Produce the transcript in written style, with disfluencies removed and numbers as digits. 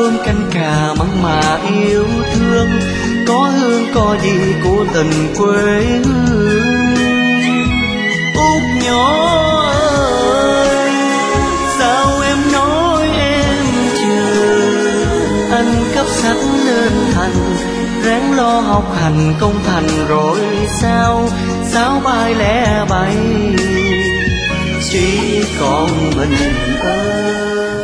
thơm canh cà mặn mà yêu thương, có hương có gì của tình quê hương. Út nhỏ ơi, sao em nói em chờ, anh cấp sách lên thành, ráng lo học hành công thành rồi sao, sao bay lẻ bay chỉ còn mình ơi.